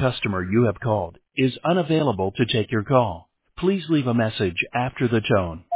customer you have called is unavailable to take your call. Please leave a message after the tone.